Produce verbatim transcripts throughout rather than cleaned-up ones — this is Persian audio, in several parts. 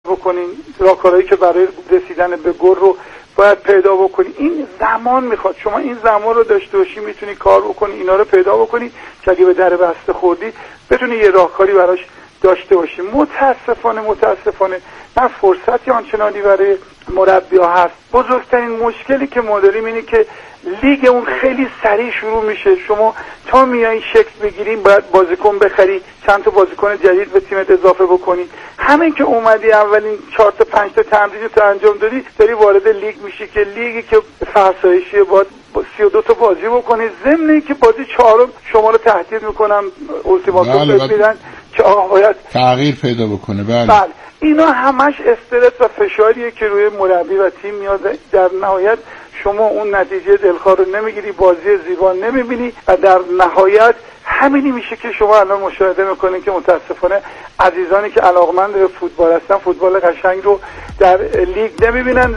بکنین، راهکارهایی که برای رسیدن به گل رو باید پیدا بکنی. این زمان میخواد، شما این زمان رو داشته باشی میتونی کار بکنی، اینا رو پیدا بکنی که اگه به در بسته خوردی بتونی یه راهکاری براش داشته باشی. متاسفانه متاسفانه نه فرصتی آنچنانی برای مربی‌ها هست. بزرگترین مشکلی که ما داریم اینه که لیگ اون خیلی سریع شروع میشه. شما تا میای شکل بگیریم باید بازیکن بخری، چند تا بازیکن جدید به تیمت اضافه بکنی. همین که اومدی اولین چهار تا پنج تا تمرین رو انجام دادی داری وارد لیگ میشی که لیگی که فرسایشی باید سی و دو تا بازی بکنی، ضمن اینکه بازی چهارم شما رو تهدید میکنم، التیماتوم بهت میدن که آقا باید تغییر پیدا بکنه. بله بله اینا همش استرس و فشاریه که روی مربی و تیم میاد. در نهایت شما اون نتیجه دلخواه رو نمیگیری، بازی زیبا نمیبینی و در نهایت همینی میشه که شما الان مشاهده میکنید که متاسفانه عزیزانی که علاقمند به فوتبال هستن فوتبال قشنگ رو در لیگ نمیبینن.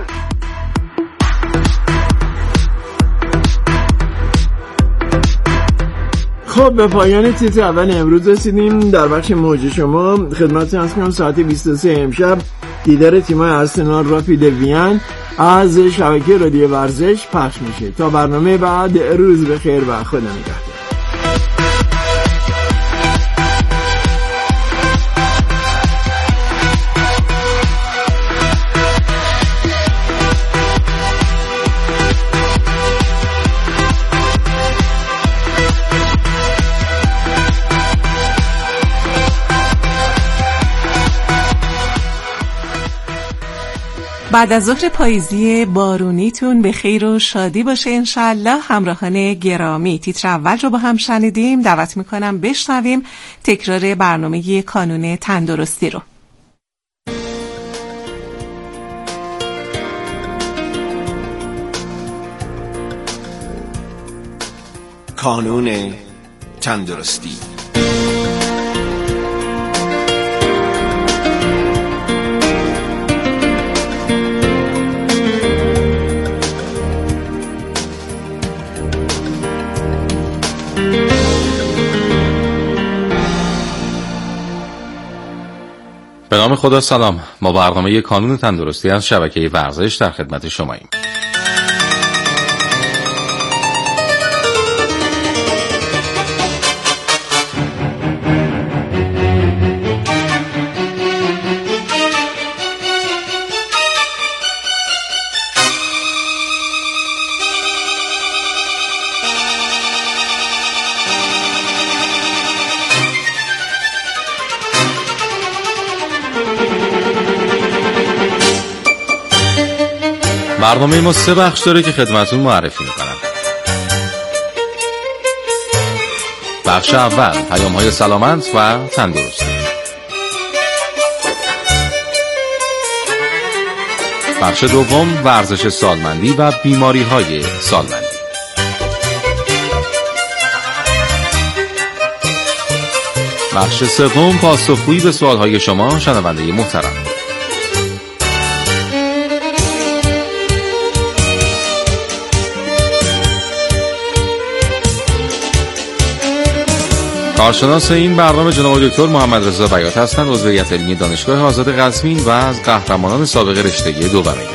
خب به پایان تیتر اول امروز رسیدیم. در بخش موج شما خدمت هست کنم ساعت بیست و سه امشب دیدار تیم‌های آرسنال رافید وین از شبکه رادیو ورزش پخش میشه. تا برنامه بعد روز بخیر و خدا نگهدار. بعد از ظهر پاییزی بارونیتون به خیر و شادی باشه انشالله. همراهان گرامی تیتر اول رو با هم شنیدیم. دعوت میکنم بشنویم تکرار برنامه کانون تندرستی رو. کانون تندرستی. به نام خدا سلام. ما برنامه کانون تندرستی از شبکه ورزش در خدمت شماییم. برنامه ما سه بخش داره که خدمتون معرفی میکنم. بخش اول پیام‌های سلامت و تندرستی. بخش دوم ورزش سالمندی و بیماری‌های سالمندی. بخش سوم پاسخگویی به سوال‌های شما شنونده محترم. کارشناس این برنامه جناب دکتر محمد رضا بیات هستند، عضو هیئت علمی دانشگاه آزاد قزوین و از قهرمانان سابق رشته دو برگه.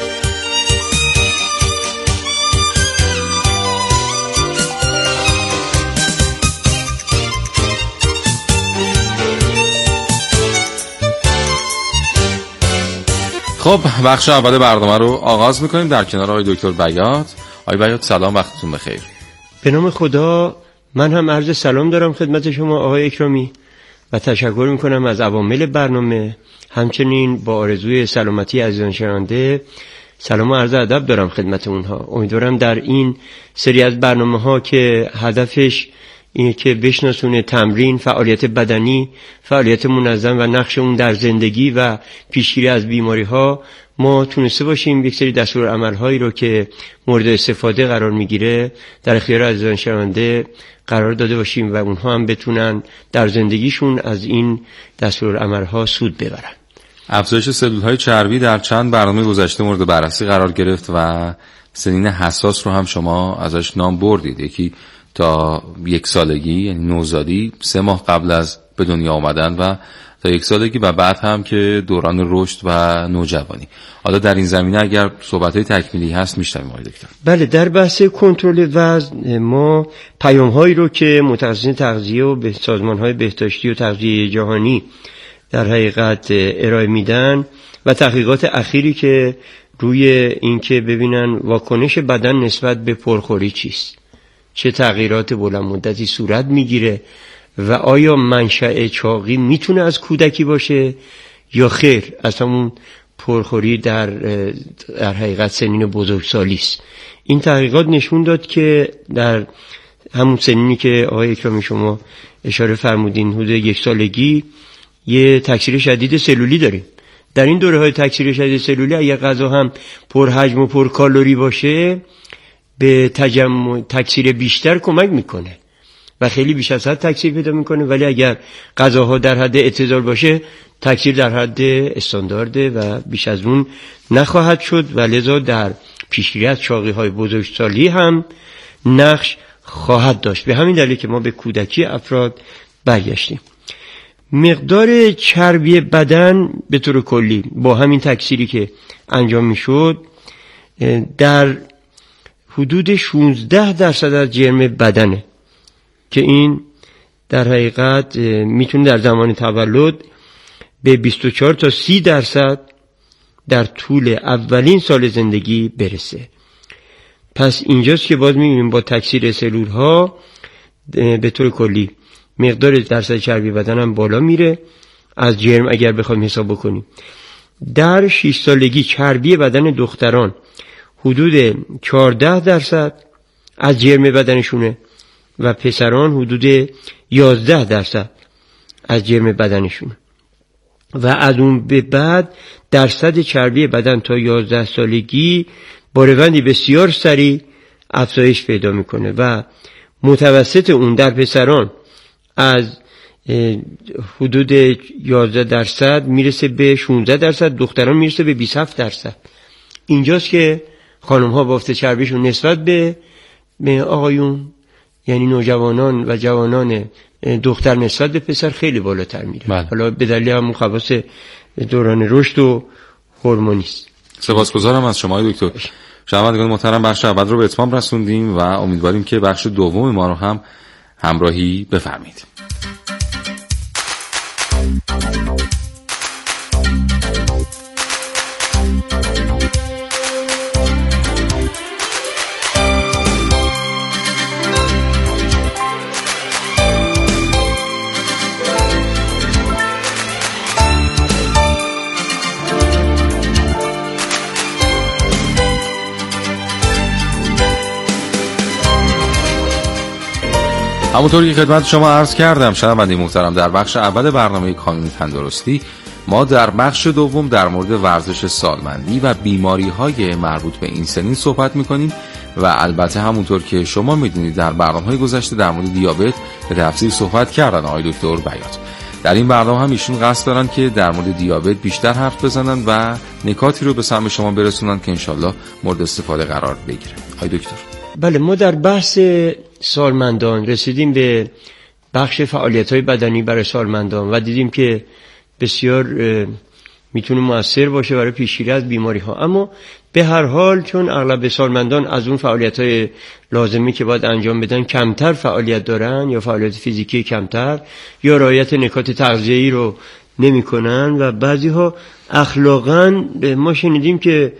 خب بخش اول برنامه رو آغاز میکنیم در کنار آقای دکتر بیات. آقای بیات سلام، وقتتون بخیر. به نام خدا من هم عرض سلام دارم خدمت شما آقای اکرامی و تشکر میکنم از عوامل برنامه. همچنین با آرزوی سلامتی عزیزان شنونده سلام و عرض ادب دارم خدمت اونها. امیدوارم در این سری از برنامه ها که هدفش اینه که بشناسونه تمرین، فعالیت بدنی، فعالیت منظم و نقش اون در زندگی و پیشگیری از بیماری ها، ما تونسته باشیم یک سری دستورالعمل هایی رو که مورد استفاده قرار میگیره در اختیار عزیزان شنونده قرار داده باشیم و اونها هم بتونن در زندگیشون از این دستورالعمل ها سود ببرن. افزایش سلول های چربی در چند برنامه گذشته مورد بررسی قرار گرفت و سنین حساس رو هم شما ازش نام بردید. یکی تا یک سالگی یعنی نوزادی، سه ماه قبل از به دنیا آمدن و تا یک سالگی و بعد هم که دوران رشد و نوجوانی. حالا در این زمینه اگر صحبت‌های تکمیلی هست میشنویم آقای دکتر. بله، در بحث کنترل وزن ما پیام‌هایی رو که متخصصین تغذیه و به سازمان‌های بهداشتی و تغذیه جهانی در حقیقت ارائه میدن و تحقیقات اخیری که روی این که ببینن واکنش بدن نسبت به پرخوری چیست، چه تغییرات بلند مدتی صورت میگیره و آیا منشأ چاقی میتونه از کودکی باشه یا خیر از همون پرخوری در در حقیقت سنین بزرگسالی است. این تحقیقات نشون داد که در همون سنینی که آقای اکرامی شما اشاره فرمودین حدود یک سالگی یه تکثیر شدید سلولی داریم. در این دوره های تکثیر شدید سلولی اگر غذا هم پرحجم و پر کالری باشه به تجمع تکثیر بیشتر کمک میکنه و خیلی بیش از حد تکثیر پیدا میکنه، ولی اگر غذاها در حد اعتدال باشه تکثیر در حد استاندارده و بیش از اون نخواهد شد و لذا در پیشگیری از چاقی های بزرگسالی هم نقش خواهد داشت. به همین دلیل که ما به کودکی افراد برگشتیم. مقدار چربی بدن به طور کلی با همین تکثیری که انجام میشد در حدود شانزده درصد از جرم بدنه که این در حقیقت میتونه در زمان تولد به بیست و چهار تا سی درصد در طول اولین سال زندگی برسه. پس اینجاست که باز میبینیم با تکثیر سلول ها به طور کلی مقدار درصد چربی بدن هم بالا میره از جرم اگر بخوایم حساب بکنیم. در شش سالگی چربی بدن دختران حدود چهارده درصد از جرم بدنشونه و پسران حدود یازده درصد از جرم بدنشونه و از اون به بعد درصد چربی بدن تا یازده سالگی با روندی بسیار سریع افزایش پیدا میکنه و متوسط اون در پسران از حدود یازده درصد میرسه به شانزده درصد، دختران میرسه به بیست و هفت درصد. اینجاست که خانم ها بافت چربیشون نسبت به آقایون یعنی نوجوانان و جوانان دختر نسبت به پسر خیلی بالاتر میره. بله. حالا به دلیل همون خواص دوران رشد و هورمونی است. سپاسگزارم از شما دکتر. شنوندگان محترم، بخش اول رو به اتمام رسوندیم و امیدواریم که بخش دوم ما رو هم همراهی بفرمایید. همونطور که خدمت شما عرض کردم شنوندگان محترم، در بخش اول برنامه کانون تندرستی ما در بخش دوم در مورد ورزش سالمندی و بیماری‌های مربوط به این سنین صحبت می‌کنیم و البته همونطور که شما می‌دونید در برنامه‌های گذشته در مورد دیابت به تفصیل صحبت کردن آقای دکتر بیات. در این برنامه هم ایشون قصد دارن که در مورد دیابت بیشتر حرف بزنن و نکاتی رو به سمع شما برسونن که انشالله مورد استفاده قرار بگیره. آقای دکتر. بله، ما در بحث سالمندان رسیدیم به بخش فعالیت‌های بدنی برای سالمندان و دیدیم که بسیار میتونه مؤثر باشه برای پیشگیری از بیماری‌ها، اما به هر حال چون اغلب سالمندان از اون فعالیت‌های لازمی که باید انجام بدن کمتر فعالیت دارن یا فعالیت فیزیکی کمتر یا رعایت نکات تغذیه‌ای رو نمی‌کنن و بعضی‌ها اخلاقاً ما شنیدیم که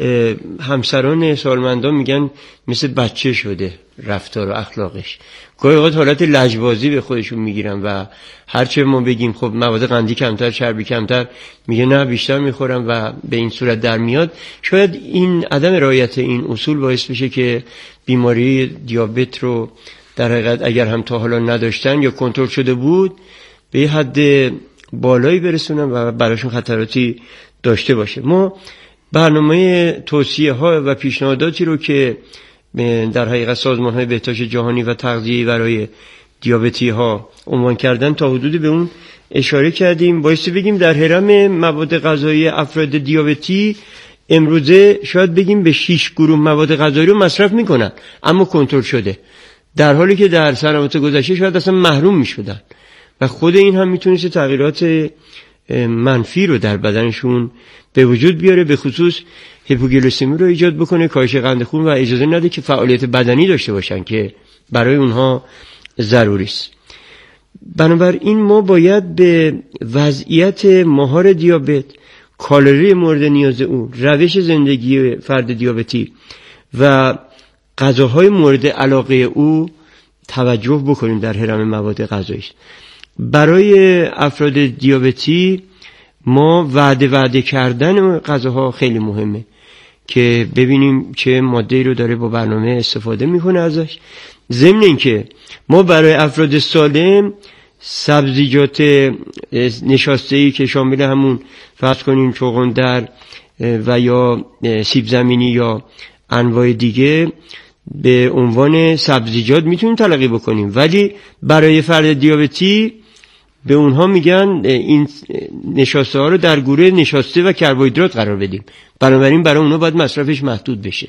همسران سالمندان میگن مثل بچه شده رفتار و اخلاقش، گاهی اوقات حالت لجبازی به خودشون میگیرن و هرچه ما بگیم خب مواد قندی کمتر، چربی کمتر، میگه نه بیشتر میخورم و به این صورت در میاد. شاید این عدم رعایت این اصول باعث بشه که بیماری دیابت رو در حقیقت اگر هم تا حالا نداشتن یا کنترل شده بود به یه حد بالایی برسونن و براشون خطراتی داشته باشه. ما برنامه توصیه ها و پیشنهاداتی رو که در حقیقت سازمان های بهداشت جهانی و تغذیه برای دیابتی ها عنوان کردن تا حدودی به اون اشاره کردیم. بایستی بگیم در هرم مواد غذایی افراد دیابتی امروزه شاید بگیم به شش گروه مواد غذایی رو مصرف میکنن اما کنترل شده، در حالی که در سنوات گذشته شاید اصلا محروم میشدن و خود این هم میتونست تغییرات منفی رو در بدنشون به وجود بیاره، به خصوص هیپوگلیسمی رو ایجاد بکنه، کاهش قند خون و اجازه نده که فعالیت بدنی داشته باشن که برای اونها ضروری است. بنابراین ما باید به وضعیت مهار دیابت، کالری مورد نیاز او، روش زندگی فرد دیابتی و غذاهای مورد علاقه او توجه بکنیم در هرم مواد غذایی. برای افراد دیابتی ما وعده وعده کردن غذاها خیلی مهمه که ببینیم چه ماده‌ای رو داره با برنامه استفاده میکنه ازش. ضمن اینکه ما برای افراد سالم سبزیجات نشاسته‌ای که شامل همون فرض کنیم چغندر و یا سیب زمینی یا انواع دیگه به عنوان سبزیجات میتونیم تلقی بکنیم، ولی برای فرد دیابتی به اونها میگن این نشاسته ها رو در گروه نشاسته و کربوهیدرات قرار بدیم، بنابراین برای اونها باید مصرفش محدود بشه.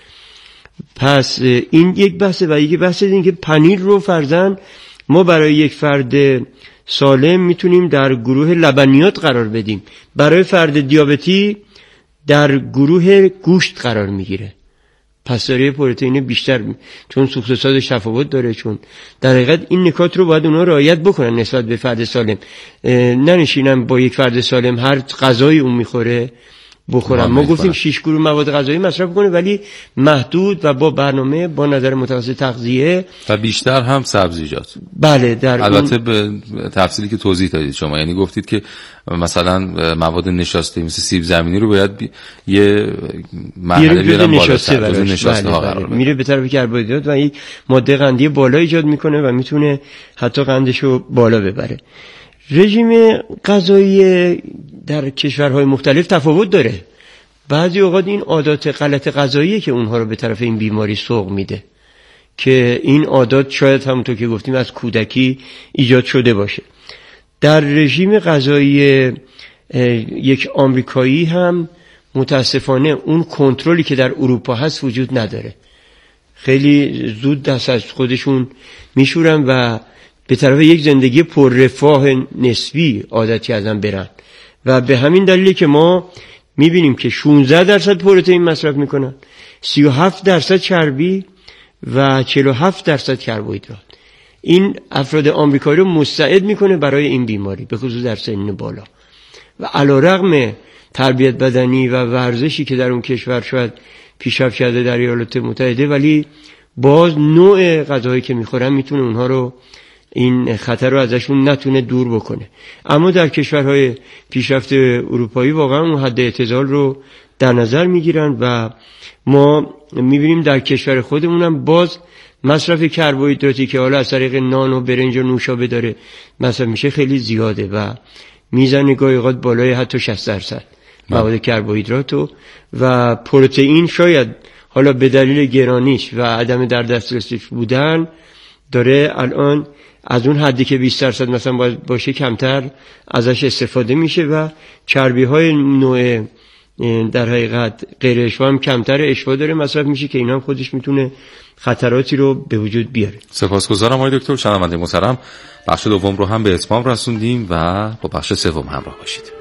پس این یک بحثه. و یک بحث این که پنیر رو فرضاً ما برای یک فرد سالم میتونیم در گروه لبنیات قرار بدیم، برای فرد دیابتی در گروه گوشت قرار میگیره. پس داره پروتئین بیشتر می... چون سوخت و سازش تفاوت داره. چون در حقیقت این نکات رو باید اونا رعایت بکنن نسبت به فرد سالم، ننشینن با یک فرد سالم هر غذایی اون میخوره بخورن. ما گفتیم شش گروه مواد غذایی مصرف کنه، ولی محدود و با برنامه، با نظر متوسط تغذیه و بیشتر هم سبزیجات. بله در البته اون... به تفصیلی که توضیح دادید شما، یعنی گفتید که مثلا مواد نشاسته مثل سیب زمینی رو باید بی... یه مرحله بیارن بالاتر، جزو نشاسته ها قرار بده، میره به طرف کربوهیدرات و یک ماده قندی بالا ایجاد میکنه و میتونه حتی قندشو بالا ببره. رژیم غذایی در کشورهای مختلف تفاوت داره. بعضی اوقات این عادات غلط غذایی که اونها رو به طرف این بیماری سوق میده، که این عادات شاید همونطور که گفتیم از کودکی ایجاد شده باشه. در رژیم غذایی یک آمریکایی هم متاسفانه اون کنترلی که در اروپا هست وجود نداره. خیلی زود دست از خودشون میشورن و به طرف یک زندگی پر رفاه نسبی عادتی ازن برن و به همین دلیلی که ما میبینیم که شانزده درصد پروتئین مصرف میکنن، سی و هفت درصد چربی و چهل و هفت درصد کربوهیدرات. این افراد آمریکایی رو مستعد میکنه برای این بیماری، به خصوص در سن بالا. و علیرغم تربیت بدنی و ورزشی که در اون کشور شاید پیشرفت کرده در ایالات متحده، ولی باز نوع غذاهایی که میخورن میتونه اونها رو، این خطر رو ازشون نتونه دور بکنه. اما در کشورهای پیشرفته اروپایی واقعا اون حد اعتدال رو در نظر میگیرن و ما میبینیم در کشور خودمونم باز مصرف کربوهیدراتی که حالا از طریق نان و برنج و نوشابه داره مصرف میشه خیلی زیاده و میزنه گاهی اوقات بالای حتی شصت درصد مواد کربوهیدرات و, و پروتئین شاید حالا به دلیل گرانیش و عدم در دسترسش بودن داره الان از اون حدی که بیست درصد مثلا باشه کمتر ازش استفاده میشه و چربی های نوع در حقیقت غیر اشوا هم کمتر اشوا داره مصرف میشه که اینا هم خودش میتونه خطراتی رو به وجود بیاره. سپاسگزارم آقای دکتر. شنونده محترم، بخش دوم رو هم به اتمام رسوندیم و با بخش سوم همراه باشید.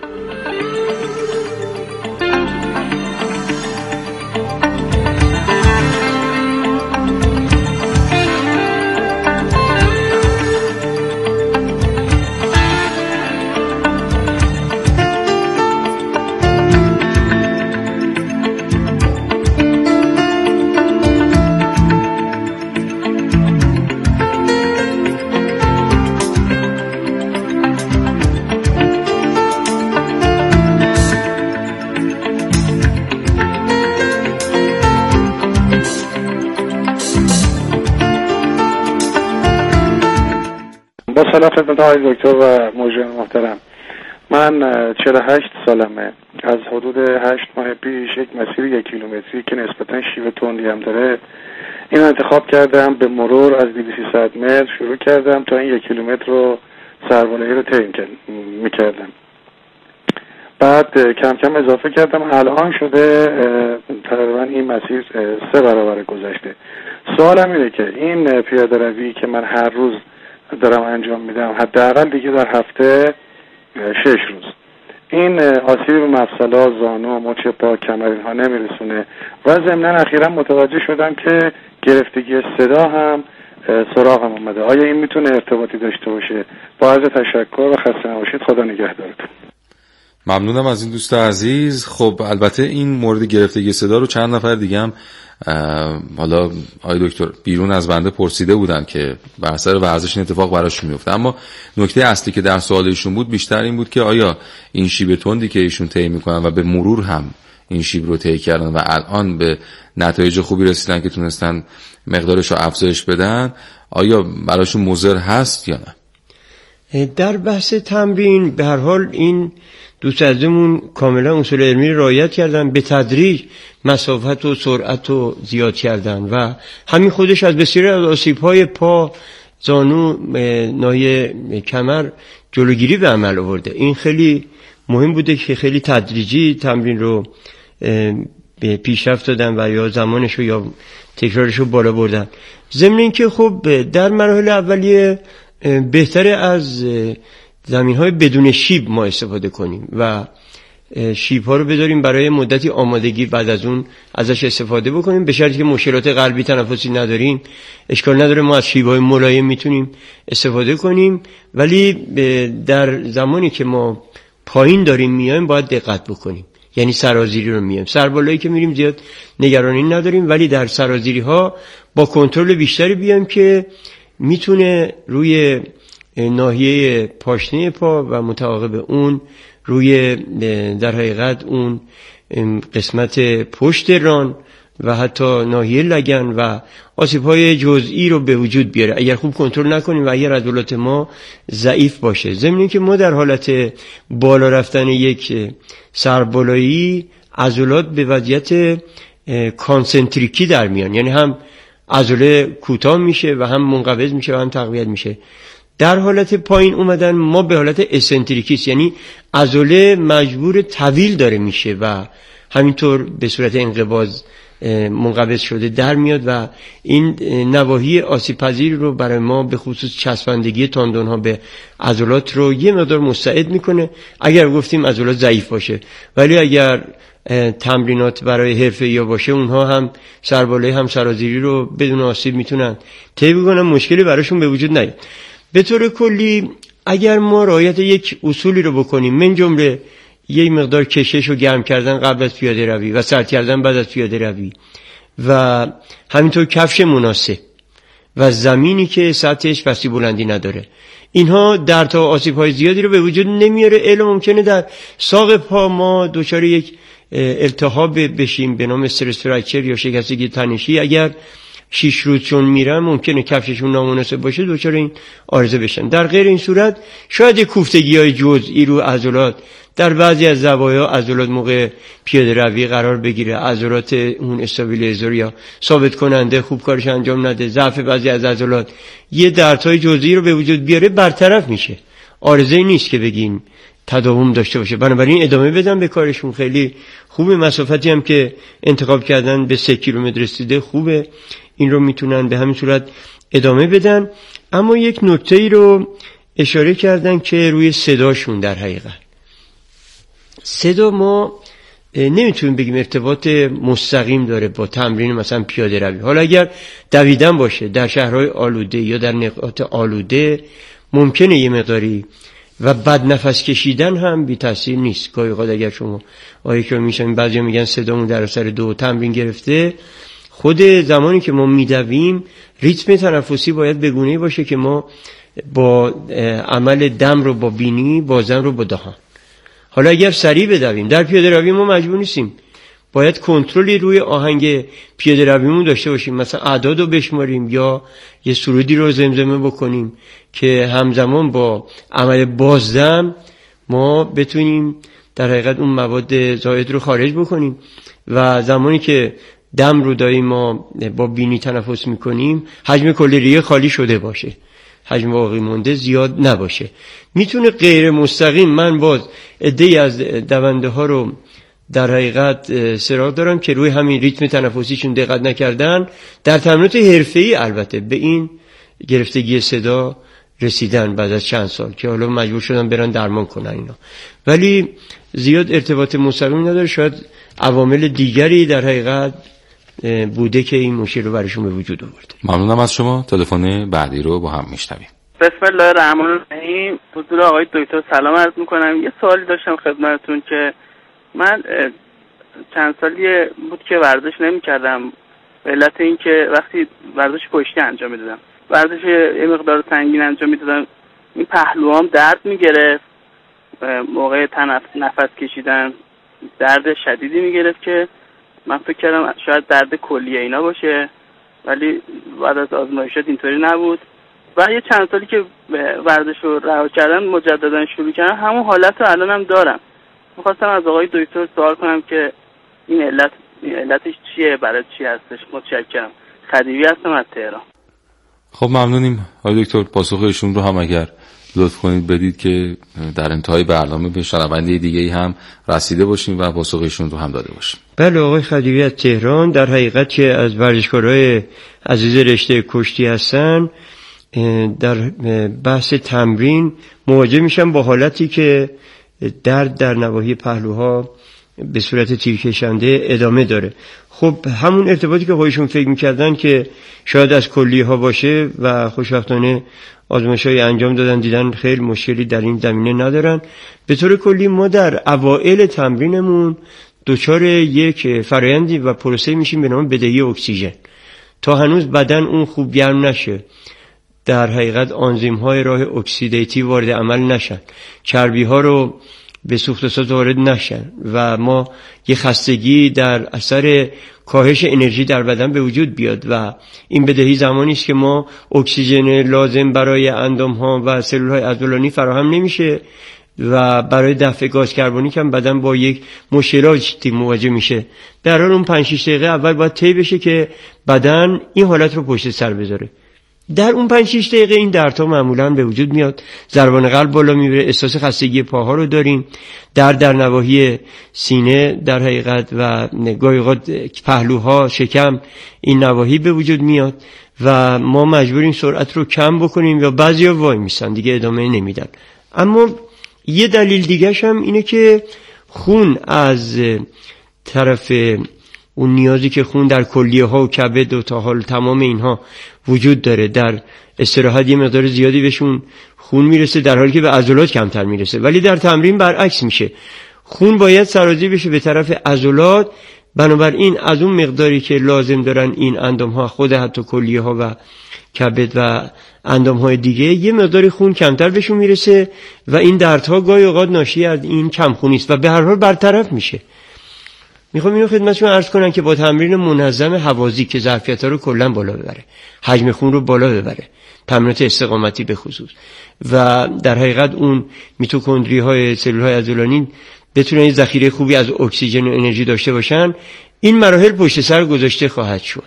با سلام خدمت آقای دکتر و موجود محترم. من چهل و هشت سالمه. از حدود هشت ماه پیش یک مسیر یک کیلومتری که نسبتا شیب تندی هم داره این انتخاب کردم. به مرور از دویست سیصد متر شروع کردم تا این یک کیلومتر رو سربالایی رو طی میکردم. بعد کم کم اضافه کردم. الان شده تقریبا این مسیر سه برابر گذشته. سوالم اینه که این پیاده روی که من هر روز دارم انجام میدم، حداقل دیگه در هفته شش روز. این آسیب به مفصل‌ها، زانو، مچ پا، کمر اینها نمیرسونه. و ضمناً اخیراً متوجه شدم که گرفتگی صدا هم سراغم اومده. آیا این میتونه ارتباطی داشته باشه؟ با عرض تشکر و خسته نباشید. خدا نگهدارتون. ممنونم از این دوست عزیز. خب البته این مورد گرفتگی صدا رو چند نفر دیگه هم حالا آقای دکتر بیرون از بنده پرسیده بودن که بر اثر ورزش این اتفاق براشون میفته، اما نکته اصلی که در سوال ایشون بود بیشتر این بود که آیا این شیب تندی که ایشون طی میکنن و به مرور هم این شیب رو طی کردن و الان به نتایج خوبی رسیدن که تونستن مقدارش رو افزایش بدن، آیا براشون مضر هست یا نه؟ در بحث تمرین به هر حال این دوست عزیزمون کاملا اصول علمی رعایت کردن، به تدریج مسافت و سرعت رو زیاد کردن و همین خودش از بسیاری از آسیب‌های پا، زانو، ناحیه کمر جلوگیری به عمل آورده. این خیلی مهم بوده که خیلی تدریجی تمرین رو به پیشرفت دادن و یا زمانش رو یا تکرارش رو بالا بردن. ضمن اینکه خب در مراحل اولیه بهتره از زمین‌های بدون شیب ما استفاده کنیم و شیب‌ها رو بذاریم برای مدتی آمادگی، بعد از اون ازش استفاده بکنیم، به شرطی که مشکلات قلبی تنفسی نداریم. اشکال نداره، ما از شیب‌های ملایم میتونیم استفاده کنیم، ولی در زمانی که ما پایین داریم میایم باید دقت بکنیم، یعنی سرازیری رو میایم. سربالایی که میریم زیاد نگرانی نداریم، ولی در سرازیری‌ها با کنترل بیشتری بیایم که میتونه روی ناحیه پاشنه پا و متعاقب اون روی در حقیقت اون قسمت پشت ران و حتی ناحیه لگن و آسیب‌های جزئی رو به وجود بیاره اگر خوب کنترل نکنیم و اگر عضلات ما ضعیف باشه. ضمن اینکه ما در حالت بالا رفتن یک سربالایی عضلات به وضعیت کانسنتریکی در میان، یعنی هم عضله کوتاه میشه و هم منقبض میشه و هم تقویت میشه. در حالت پایین اومدن ما به حالت اسنتریکیست، یعنی عضله مجبور طویل داره میشه و همینطور به صورت انقباض منقبض شده در میاد و این نواحی آسیب پذیر رو برای ما به خصوص چسبندگی تاندون ها به عضلات رو یه مقدار مستعد میکنه اگر گفتیم عضلات ضعیف باشه. ولی اگر تمرینات برای حرفه یا باشه، اونها هم سربالایی هم سرازیری رو بدون آسیب میتونن طی بکنن، مشکلی براشون به وجود نیاد. به طور کلی اگر ما رعایت یک اصولی رو بکنیم، من جمله یک مقدار کشش و گرم کردن قبل از پیاده روی و سرد کردن بعد از پیاده روی و همینطور کفش مناسب و زمینی که سطحش پستی بلندی نداره، اینها در تا آسیب های زیادی رو به وجود نمیاره. الا ممکنه در ساق پا ما دچار یک التهاب بشیم به نام استرس فرکچر یا شکستگی تنشی. اگر شیش روز چون میرن ممکنه کفششون نامناسب باشه دچار این عارضه بشن. در غیر این صورت شاید کوفتگی های جزئی رو عضلات در بعضی از زوایا عضلات موقع پیاده روی قرار بگیره، عضلات اون استابیلیزر یا ثابت کننده خوب کارش انجام نده، ضعف بعضی از عضلات یه دردهای جزئی رو به وجود بیاره، برطرف میشه. عارضه نیست که بگیم تداوم داشته باشه. بنابراین ادامه بدن به کارشون. خیلی خوبه. مسافتی هم که انتخاب کردن به سه کیلومتر رسیده خوبه، این رو میتونن به همین صورت ادامه بدن. اما یک نکته ای رو اشاره کردن که روی صداشون، در حقیقت صدا ما نمیتونیم بگیم ارتباط مستقیم داره با تمرین مثلا پیاده روی. حالا اگر دویدن باشه در شهرهای آلوده یا در نقاط آلوده ممکنه یه مقداری، و بد نفس کشیدن هم بی تاثیر نیست. گاهی اوقات اگر شما آیه که میشن بعضیا میگن صدامون در اثر دو تمرین گرفته، خود زمانی که ما میدویم ریتم تنفسی باید بگونه‌ای باشه که ما با عمل دم رو با بینی، بازدم رو با دهان. حالا اگر سریع بدویم در پیاده روی ما مجبور نیستیم، باید کنترلی روی آهنگ پیاده رویمون داشته باشیم، مثلا اعداد رو بشماریم یا یه سرودی رو زمزمه بکنیم که همزمان با عمل بازدم ما بتونیم در حقیقت اون مواد زائد رو خارج بکنیم و زمانی که دم رو داریم ما با بینی تنفس میکنیم حجم کل ریه خالی شده باشه، حجم باقی مونده زیاد نباشه. میتونه غیر مستقیم، من باز عده‌ای از دونده ها رو در حقیقت سراغ دارم که روی همین ریتم تنفسیشون دقت نکردن، در تمرینات حرفه‌ای البته به این گرفتگی صدا رسیدن بعد از چند سال که حالا مجبور شدن برن درمان کنن اینا، ولی زیاد ارتباط مستقیم نداره. شاید عوامل دیگری در حقیقت بوده که این مشکل رو براشون به وجود آورده. ممنونم از شما. تلفن بعدی رو با هم میشنویم. بسم الله الرحمن الرحیم. حضور آقای دکتر سلام عرض میکنم. یه سوالی داشتم خدمتتون که من چند سالی بود که ورزش نمیکردم به علت اینکه وقتی ورزش پشتی انجام میدادم، ورزش یه مقدار سنگین انجام میدادم، این پهلوام درد میگرفت، موقع تنفس نفس کشیدن درد شدیدی میگرفت که من فکر کردم شاید درد کلیه اینا باشه، ولی بعد از آزمایشات اینطوری نبود و یه چند سالی که ورزش رو رها کردم مجددا شروع کردم، همون حالت رو الانم دارم. میخواستم از آقای دکتر سوال کنم که این علت این علتش چیه، برای چی هستش؟ متشکرم. خدیوی هستم از تهران. خب ممنونیم آقای دکتر. پاسخ ایشون رو هم اگر لطف کنید بدید که در انتهای برنامه به شنونده دیگه‌ای هم رسیده باشیم و پاسخ ایشون رو هم داده باشیم. بله آقای خدیوی از تهران، در حقیقت که از ورزشکارهای عزیز رشته کشتی هستن، در بحث تمرین مواجه میشن با حالتی که درد در نواحی پهلوها به صورت تیرکشنده ادامه داره. خب همون ارتباطی که خودشون فکر میکردن که شاید از کلیه ها باشه و خوشبختانه آزمایش‌های انجام دادن دیدن خیلی مشکلی در این زمینه ندارن. به طور کلی ما در اوائل تمرینمون دچار یک فرآیندی و پروسه میشیم به نام بدهی اکسیژن. تا هنوز بدن اون خوب گرم نشه، در حقیقت آنزیم‌های راه اکسیدیتیو وارد عمل نشن، چربی‌ها رو به سوخت و ساز وارد نشن و ما یه خستگی در اثر کاهش انرژی در بدن به وجود بیاد و این بدهی زمانی است که ما اکسیژن لازم برای اندام‌ها و سلول‌های عضلانی فراهم نمیشه و برای دفع گاز کربونیک هم بدن با یک مشکلاتی مواجه میشه. در حال اون پنج شش دقیقه اول باید طی بشه که بدن این حالت رو پشت سر بذاره. در اون پنج شش دقیقه این دردها معمولا به وجود میاد، ضربان قلب بالا میبره، احساس خستگی پاها رو داریم، درد در نواحی سینه در حقیقت و گاهی اوقات پهلوها، شکم، این نواحی به وجود میاد و ما مجبوریم سرعت رو کم بکنیم یا بعضیا وای میسن دیگه ادامه نمیدن. اما یه دلیل دیگه‌ش هم اینه که خون از طرف اون نیازی که خون در کلیه ها و کبد و تا حال تمام اینها وجود داره، در استراحت یه مقدار زیادی بهشون خون میرسه در حالی که به عضلات کمتر میرسه، ولی در تمرین برعکس میشه، خون باید سرازیر بشه به طرف عضلات، بنابراین از اون مقداری که لازم دارن این اندام ها، خود حتی کلیه ها و کبد و اندام های دیگه، یه مقداری خون کمتر بهشون میرسه و این دردها گاهی اوقات ناشی از این کم خونی است و به هر حال برطرف میشه. میخوام اینو خدمتتون عرض کنم که با تمرین منظم هوازی که ظرفیت‌ها رو کلا بالا ببره، حجم خون رو بالا ببره، تمرینات استقامتی به خصوص، و در حقیقت اون میتوکندری‌های سلول‌های عضلانی بتونن ذخیره خوبی از اکسیژن و انرژی داشته باشن، این مراحل پشت سر گذاشته خواهد شد.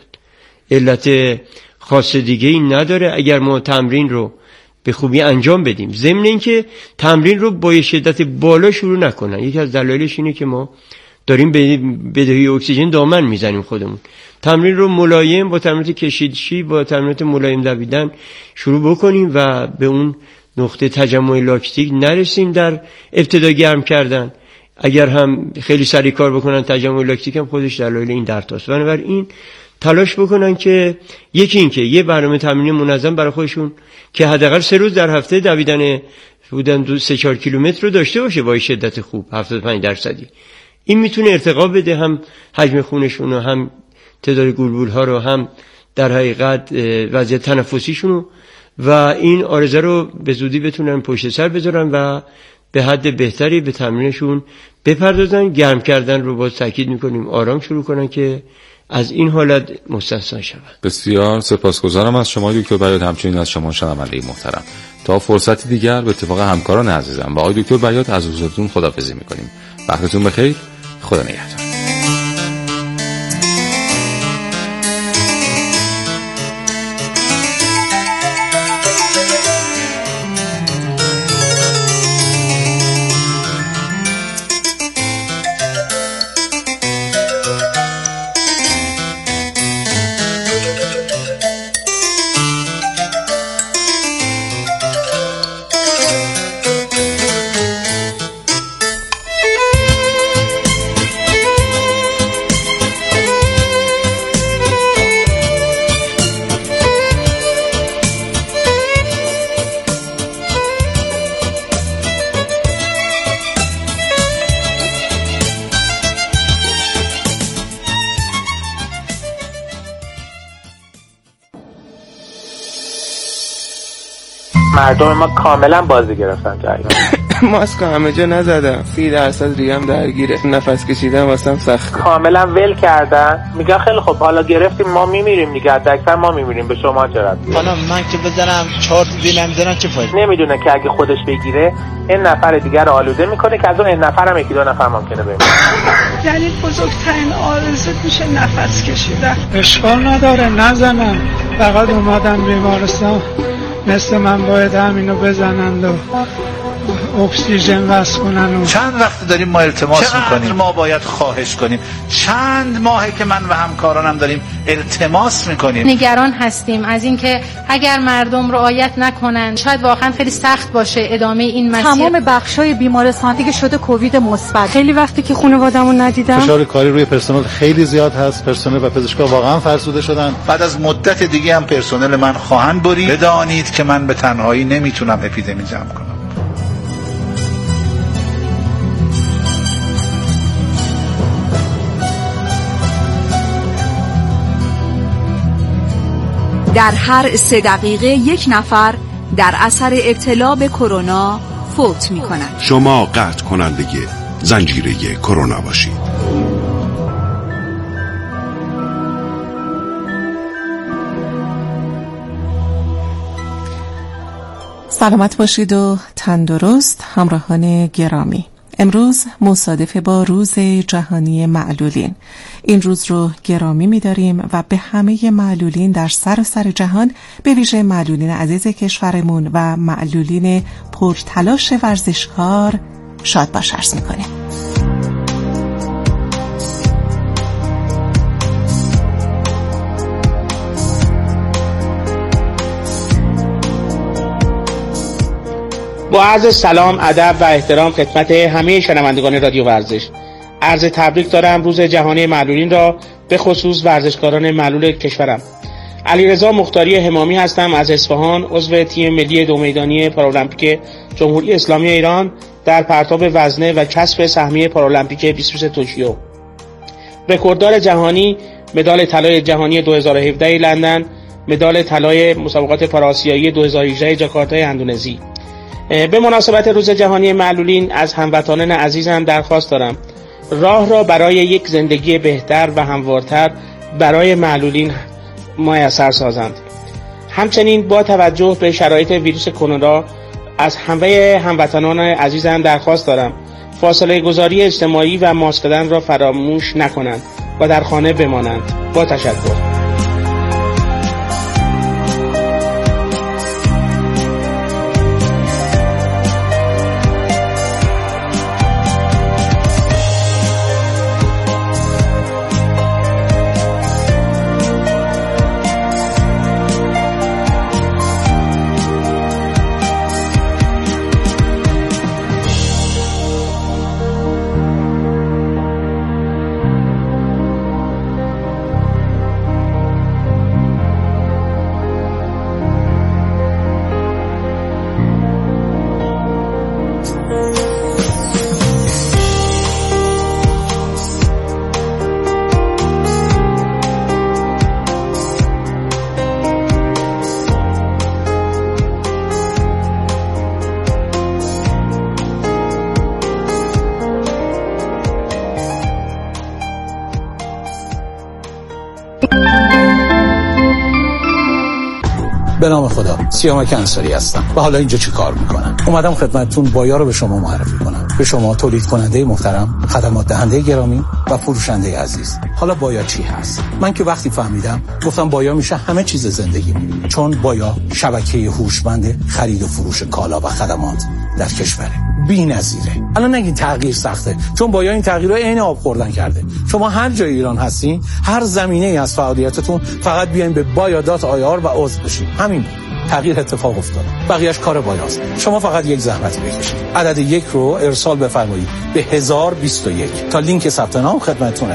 علت خاص دیگه این نداره اگر ما تمرین رو به خوبی انجام بدیم، ضمن اینکه تمرین رو با شدت بالا شروع نکنن. یکی از دلایلش اینه که ما داریم به بدهی اکسیژن دامن میزنیم خودمون. تمرین رو ملایم با تمرینات کشیدشی، با تمرینات ملایم دویدن شروع بکنیم و به اون نقطه تجمع لاکتیک نرسیم در ابتدا گرم کردن. اگر هم خیلی سریع کار بکنن تجمع لاکتیک هم خودش دلایل این درد هست. بنابراین تلاش بکنن که یکی این که یه برنامه تمرین منظم برای خودشون که حداقل سه روز در هفته دویدن بودن دو سه چهار کیلومتر رو داشته باشه با شدت خوب هفتاد و پنج درصدی. این میتونه ارتقا بده هم حجم خونشون و هم تعداد گلبول ها رو، هم در حقیقت وضعیت تنفسیشون رو، و این آرزه رو به زودی بتونن پشت سر بذارن و به حد بهتری به تمرینشون بپردازن. گرم کردن رو باز تاکید میکنیم آرام شروع کنن که از این حالت مستثنا شوند. بسیار سپاسگزارم از شما دکتر بیات، همچنین از شما شنونده محترم. تا فرصتی دیگر به اتفاق همکاران عزیزم با آقای دکتر بیات از حضورتون خداحافظی میکنیم. وقتتون بخیر. خدا نگهدار. مردم ما کاملا بازی گرفتن جایی. ماسک همه جا نزدم، سی درصد ریگم درگیره، نفس کشیدن واسم سخته. کاملا ول کردن، میگن خیلی خب حالا گرفتیم ما میمیریم دیگه، اکثر ما میمیریم، به شما چه ربطی؟ حالا من که بزنم چهار تا دیل نمیزنم چه فایده؟ نمیدونه که اگه خودش بگیره این نفر دیگر رو آلوده میکنه که از اون این نفر هم یکی دو نفر ممکنه بمیره. یعنی بزرگترین آرزو میشه نفس کشیدن. اشکال نداره نزنن، فقط اومدن بیمارستان مثل من باید همینو بزنند و اکسیژن وصل کنن. چند وقت داریم ما التماس میکنیم، ما باید خواهش کنیم، چند ماهه که من و همکارانم داریم التماس میکنیم. نگران هستیم از اینکه اگر مردم رعایت نکنن شاید واقعا خیلی سخت باشه ادامه این مسیر. تمام بخشای بیمارستان دیگه شده کووید مثبت. خیلی وقتی که خانواده‌مو ندیدم. فشار کاری روی پرسنل خیلی زیاد هست، پرسنل و پزشکا واقعا فرسوده شدن. بعد از مدت دیگه هم پرسنل من خواهند برید. بدانید که من به تنهایی نمیتونم اپیدمی جمع کنم. در هر سه دقیقه یک نفر در اثر ابتلا به کرونا فوت می کنند. شما قطع کننده زنجیره کرونا باشید. سلامت باشید و تندرست همراهان گرامی. امروز مصادف با روز جهانی معلولین. این روز رو گرامی می‌داریم و به همه معلولین در سراسر جهان، به ویژه معلولین عزیز کشورمون و معلولین پرتلاش ورزشکار شاد باش عرض می‌کنیم. با عرض سلام، ادب و احترام خدمت همه شنوندگان رادیو ورزش، عرض تبریک دارم روز جهانی معلولین را، به خصوص ورزشکاران معلول کشورم. علیرضا مختاری همامی هستم از اصفهان، عضو تیم ملی دو میدانی پارالمپیک جمهوری اسلامی ایران در پرتاب وزنه و کسب سهمیه پارالمپیک بیست و سه توکیو. رکورددار جهانی، مدال طلای جهانی دو هزار و هفده لندن، مدال طلای مسابقات پارآسیایی دو هزار و هجده جاکارتای اندونزی. به مناسبت روز جهانی معلولین از هموطنان عزیزم درخواست دارم راه را برای یک زندگی بهتر و هموارتر برای معلولین میسر سازند. همچنین با توجه به شرایط ویروس کرونا از همه هموطنان عزیزم درخواست دارم فاصله گذاری اجتماعی و ماسک زدن را فراموش نکنند و در خانه بمانند. با تشکر. به نام خدا، سیامک انصاری هستم و حالا اینجا چی کار میکنم؟ اومدم خدمتتون بایا رو به شما معرفی کنم، به شما تولید کننده محترم، خدمات دهنده گرامی و فروشنده عزیز. حالا بایا چی هست؟ من که وقتی فهمیدم گفتم بایا میشه همه چیز زندگی، چون بایا شبکه هوشمند خرید و فروش کالا و خدمات در کشوره، بی‌نظیره. الان نگین تغییر سخته، چون بایا این تغییرها عین آب خوردن کرده. شما هر جای ایران هستین، هر زمینه‌ای از فعالیتتون، فقط بیاین به بایا دات آی آر و عضو بشین. همین تغییر اتفاق افتاد. بقیه‌اش کار بایاست. شما فقط یک زحمتی بکشید. عدد یک رو ارسال بفرمایید به هزار و بیست و یک تا لینک ثبت نام خدمتتون